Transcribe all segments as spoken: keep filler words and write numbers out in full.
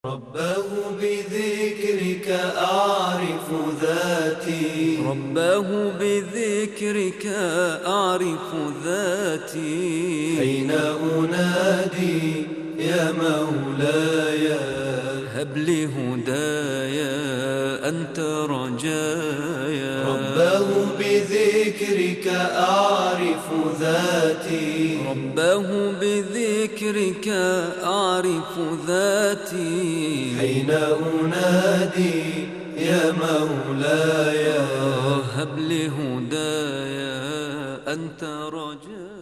رباه بذكرك أعرف ذاتي رباه بذكرك أعرف ذاتي حين أنادي يا مولاي هب لي هدايا أنت رجايا رباه بذكرك أعرف ذاتي رباه بذكرك أعرف ذاتي حين أنادي يا مولاي هب لي هدايا أنت رجايا.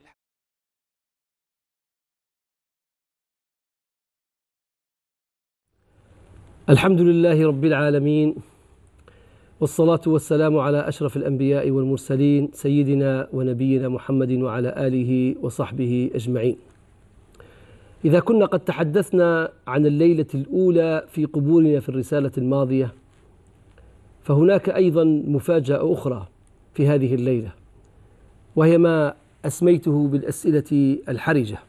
الحمد لله رب العالمين، والصلاة والسلام على أشرف الأنبياء والمرسلين سيدنا ونبينا محمد وعلى آله وصحبه أجمعين. إذا كنا قد تحدثنا عن الليلة الأولى في قبورنا في الرسالة الماضية، فهناك أيضا مفاجأة أخرى في هذه الليلة، وهي ما أسميته بالأسئلة الحرجة.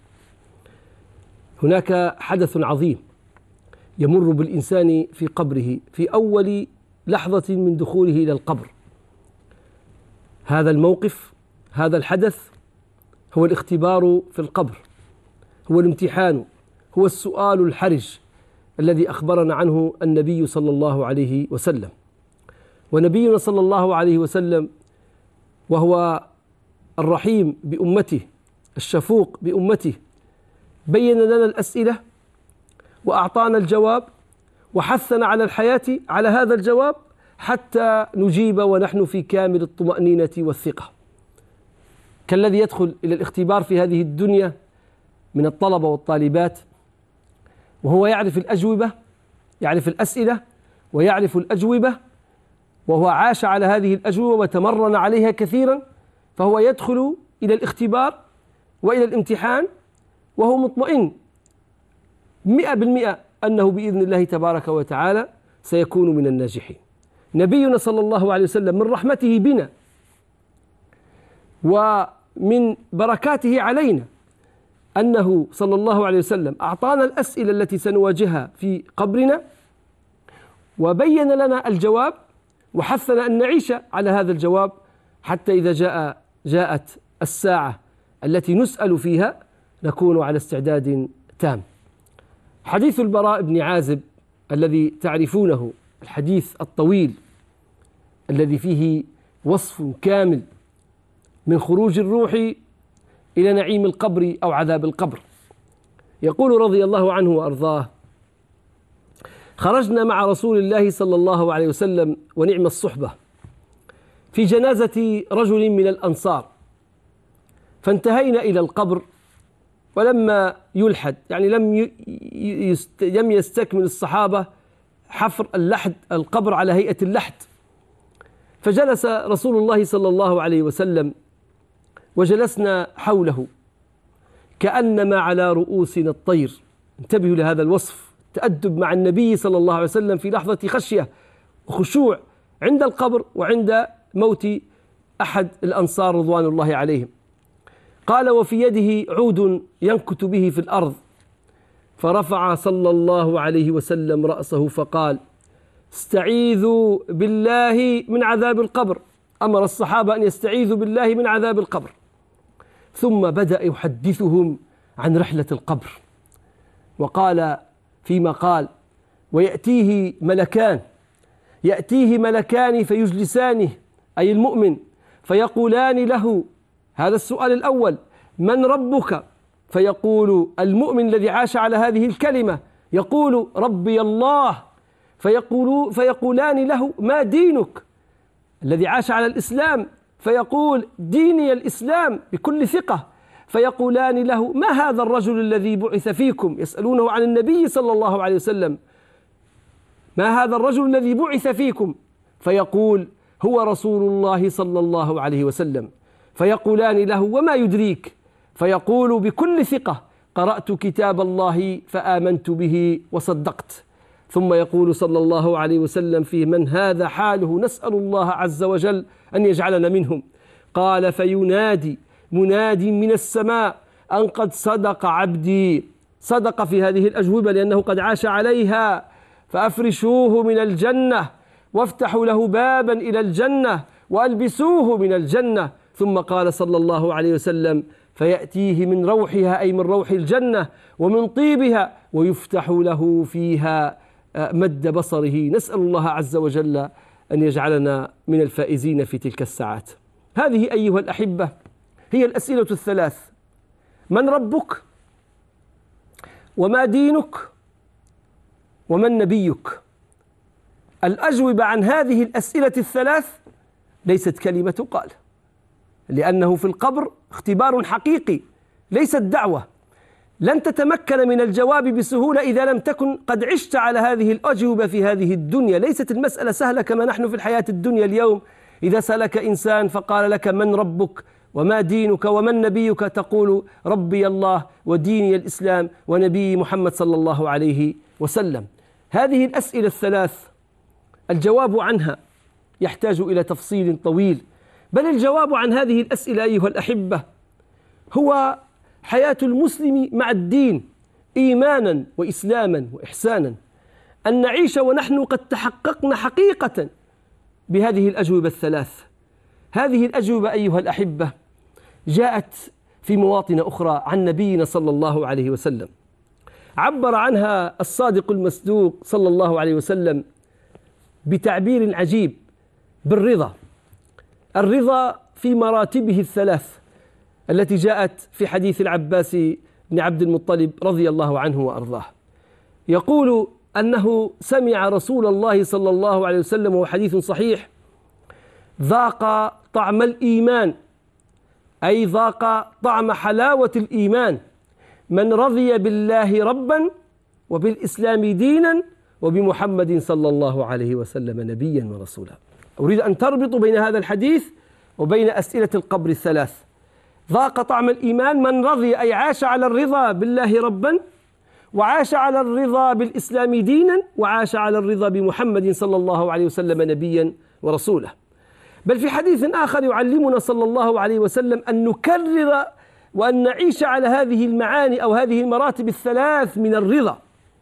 هناك حدث عظيم يمر بالإنسان في قبره في أول لحظة من دخوله إلى القبر. هذا الموقف، هذا الحدث هو الاختبار في القبر، هو الامتحان، هو السؤال الحرج الذي أخبرنا عنه النبي صلى الله عليه وسلم. ونبينا صلى الله عليه وسلم وهو الرحيم بأمته الشفوق بأمته بين لنا الأسئلة وأعطانا الجواب وحثنا على الحياة على هذا الجواب حتى نجيب ونحن في كامل الطمأنينة والثقة، كالذي يدخل إلى الاختبار في هذه الدنيا من الطلبة والطالبات وهو يعرف الأجوبة، يعرف الأسئلة ويعرف الأجوبة، وهو عاش على هذه الأجوبة وتمرن عليها كثيرا، فهو يدخل إلى الاختبار وإلى الامتحان وهو مطمئن مئة بالمئة أنه بإذن الله تبارك وتعالى سيكون من الناجحين. نبينا صلى الله عليه وسلم من رحمته بنا ومن بركاته علينا أنه صلى الله عليه وسلم أعطانا الأسئلة التي سنواجهها في قبرنا وبين لنا الجواب وحثنا أن نعيش على هذا الجواب حتى إذا جاء جاءت الساعة التي نسأل فيها نكون على استعداد تام. حديث البراء بن عازب الذي تعرفونه، الحديث الطويل الذي فيه وصف كامل من خروج الروح إلى نعيم القبر أو عذاب القبر. يقول رضي الله عنه وأرضاه: خرجنا مع رسول الله صلى الله عليه وسلم ونعم الصحبة في جنازة رجل من الأنصار، فانتهينا إلى القبر ولما يلحد، يعني لم لم يستكمل الصحابة حفر اللحد القبر على هيئة اللحد، فجلس رسول الله صلى الله عليه وسلم وجلسنا حوله كأنما على رؤوسنا الطير. انتبهوا لهذا الوصف، تأدب مع النبي صلى الله عليه وسلم في لحظة خشية وخشوع عند القبر وعند موت أحد الأنصار رضوان الله عليهم. قال: وفي يده عود ينكت به في الأرض، فرفع صلى الله عليه وسلم رأسه فقال: استعيذوا بالله من عذاب القبر. أمر الصحابة أن يستعيذوا بالله من عذاب القبر، ثم بدأ يحدثهم عن رحلة القبر، وقال فيما قال: ويأتيه ملكان يأتيه ملكان فيجلسانه، أي المؤمن، فيقولان له، هذا السؤال الأول: من ربك؟ فيقول المؤمن الذي عاش على هذه الكلمة يقول: ربي الله. فيقول فيقولان له: ما دينك؟ الذي عاش على الإسلام فيقول: ديني الإسلام بكل ثقة. فيقولان له: ما هذا الرجل الذي بعث فيكم؟ يسألونه عن النبي صلى الله عليه وسلم: ما هذا الرجل الذي بعث فيكم؟ فيقول: هو رسول الله صلى الله عليه وسلم. فيقولان له: وما يدريك؟ فيقول بكل ثقة: قرأت كتاب الله فآمنت به وصدقت. ثم يقول صلى الله عليه وسلم في من هذا حاله: نسأل الله عز وجل أن يجعلنا منهم. قال: فينادي مناد من السماء أن قد صدق عبدي صدق في هذه الأجوبة لأنه قد عاش عليها. فأفرشوه من الجنة وافتحوا له بابا إلى الجنة وألبسوه من الجنة. ثم قال صلى الله عليه وسلم: فيأتيه من روحها أي من روح الجنة ومن طيبها ويفتح له فيها مد بصره. نسأل الله عز وجل أن يجعلنا من الفائزين في تلك الساعات. هذه أيها الأحبة هي الأسئلة الثلاث: من ربك؟ وما دينك؟ ومن نبيك؟ الأجوبة عن هذه الأسئلة الثلاث ليست كلمة قال، لأنه في القبر اختبار حقيقي ليست دعوة. لن تتمكن من الجواب بسهولة إذا لم تكن قد عشت على هذه الأجوبة في هذه الدنيا. ليست المسألة سهلة كما نحن في الحياة الدنيا اليوم. إذا سألك إنسان فقال لك: من ربك وما دينك ومن نبيك؟ تقول: ربي الله وديني الإسلام ونبي محمد صلى الله عليه وسلم. هذه الأسئلة الثلاث الجواب عنها يحتاج إلى تفصيل طويل، بل الجواب عن هذه الأسئلة أيها الأحبة هو حياة المسلم مع الدين إيمانا وإسلاما وإحسانا، أن نعيش ونحن قد تحققنا حقيقة بهذه الأجوبة الثلاث. هذه الأجوبة أيها الأحبة جاءت في مواطن أخرى عن نبينا صلى الله عليه وسلم، عبر عنها الصادق المصدوق صلى الله عليه وسلم بتعبير عجيب: بالرضا. الرضا في مراتبه الثلاث التي جاءت في حديث العباس بن عبد المطلب رضي الله عنه وأرضاه، يقول أنه سمع رسول الله صلى الله عليه وسلم وهو حديث صحيح: ذاق طعم الإيمان، أي ذاق طعم حلاوة الإيمان، من رضي بالله ربا وبالإسلام دينا وبمحمد صلى الله عليه وسلم نبيا ورسولا. أريد أن تربطوا بين هذا الحديث وبين أسئلة القبر الثلاث. ذاق طعم الإيمان، من رضي أي عاش على الرضا بالله ربا، وعاش على الرضا بالإسلام دينا، وعاش على الرضا بمحمد صلى الله عليه وسلم نبيا ورسولا. بل في حديث آخر يعلمنا صلى الله عليه وسلم أن نكرر وأن نعيش على هذه المعاني أو هذه المراتب الثلاث من الرضا.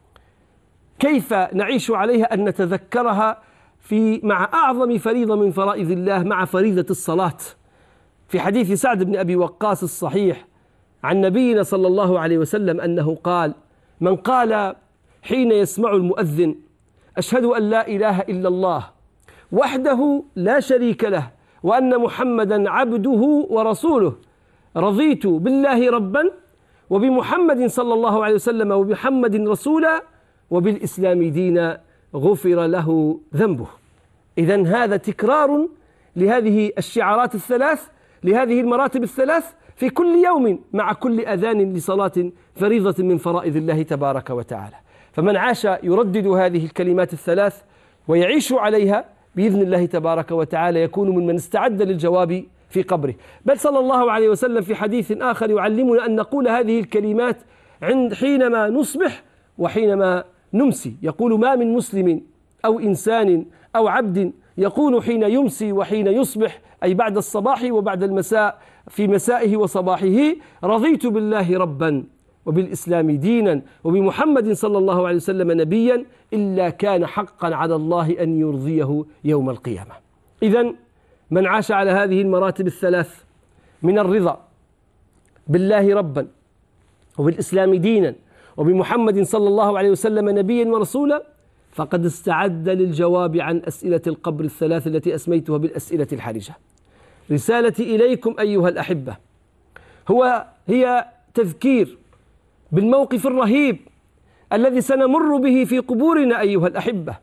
كيف نعيش عليها؟ أن نتذكرها في مع أعظم فريضة من فرائض الله، مع فريضة الصلاة. في حديث سعد بن أبي وقاص الصحيح عن نبينا صلى الله عليه وسلم أنه قال: من قال حين يسمع المؤذن: أشهد أن لا إله إلا الله وحده لا شريك له وأن محمدا عبده ورسوله، رضيت بالله ربا وبمحمد صلى الله عليه وسلم وبمحمد رسولا وبالإسلام دينا، غفر له ذنبه. إذن هذا تكرار لهذه الشعارات الثلاث، لهذه المراتب الثلاث في كل يوم مع كل أذان لصلاة فريضة من فرائض الله تبارك وتعالى. فمن عاش يردد هذه الكلمات الثلاث ويعيش عليها بإذن الله تبارك وتعالى يكون ممن استعد للجواب في قبره. بل صلى الله عليه وسلم في حديث آخر يعلمنا أن نقول هذه الكلمات عند حينما نصبح وحينما نمسي. يقول: ما من مسلم أو إنسان أو عبد يقول حين يمسي وحين يصبح، أي بعد الصباح وبعد المساء، في مسائه وصباحه: رضيت بالله ربا وبالإسلام دينا وبمحمد صلى الله عليه وسلم نبيا، إلا كان حقا على الله أن يرضيه يوم القيامة. إذن من عاش على هذه المراتب الثلاث من الرضا بالله ربا وبالإسلام دينا وبمحمد صلى الله عليه وسلم نبيا ورسولا فقد استعد للجواب عن أسئلة القبر الثلاث التي أسميتها بالأسئلة الحرجة. رسالتي إليكم أيها الأحبة هو هي تذكير بالموقف الرهيب الذي سنمر به في قبورنا أيها الأحبة،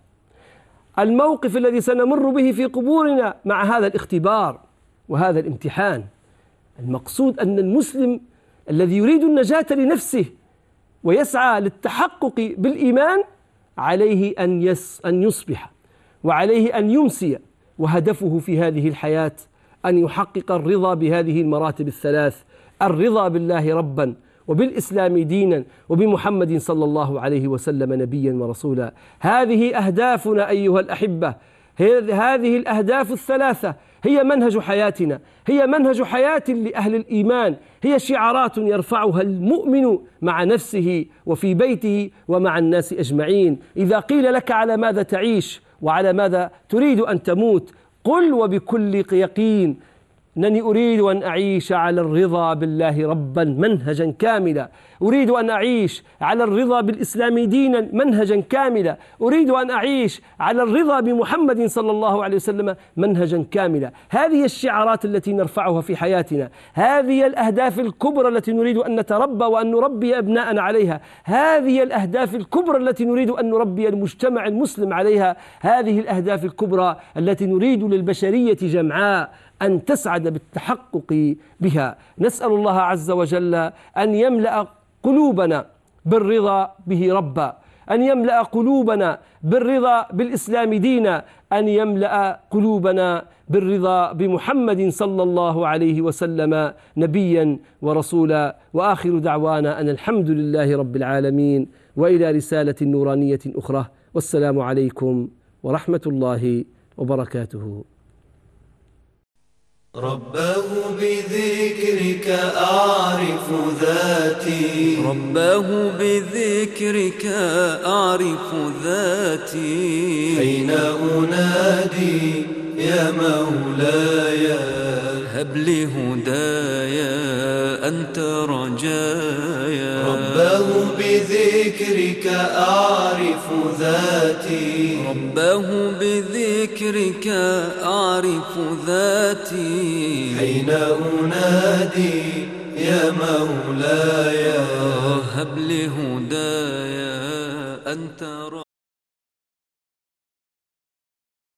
الموقف الذي سنمر به في قبورنا مع هذا الاختبار وهذا الامتحان. المقصود أن المسلم الذي يريد النجاة لنفسه ويسعى للتحقق بالإيمان عليه أن يس أن يصبح وعليه أن يمسي، وهدفه في هذه الحياة أن يحقق الرضا بهذه المراتب الثلاث: الرضا بالله ربا وبالإسلام دينا وبمحمد صلى الله عليه وسلم نبيا ورسولا. هذه أهدافنا أيها الأحبة، هذه الأهداف الثلاثة هي منهج حياتنا، هي منهج حياة لأهل الإيمان، هي شعارات يرفعها المؤمن مع نفسه وفي بيته ومع الناس أجمعين. إذا قيل لك على ماذا تعيش وعلى ماذا تريد أن تموت، قل وبكل يقين أنني أريد أن أعيش على الرضا بالله ربا منهجا كاملا، أريد أن أعيش على الرضا بالإسلام دينا منهجا كاملا، أريد أن أعيش على الرضا بمحمد صلى الله عليه وسلم منهجا كاملا. هذه الشعارات التي نرفعها في حياتنا، هذه الأهداف الكبرى التي نريد أن نتربى وأن نربي أبناءنا عليها، هذه الأهداف الكبرى التي نريد أن نربي المجتمع المسلم عليها، هذه الأهداف الكبرى التي نريد للبشرية جمعاء أن تسعد بالتحقق بها. نسأل الله عز وجل أن يملأ قلوبنا بالرضا به ربا، أن يملأ قلوبنا بالرضا بالإسلام دينا، أن يملأ قلوبنا بالرضا بمحمد صلى الله عليه وسلم نبيا ورسولا. وآخر دعوانا أن الحمد لله رب العالمين، وإلى رسالة نورانية أخرى، والسلام عليكم ورحمة الله وبركاته. رباه بذكرك أعرف ذاتي، رباه بذكرك أعرف ذاتي، حين أنادي يا مولاي هب لي هدايا أنت رجايا. رباه بذكرك أعرف ذاتي، رباه بذكرك أعرف ذاتي، حين أنادي يا مولاي هب لي هدايا أنت رجايا.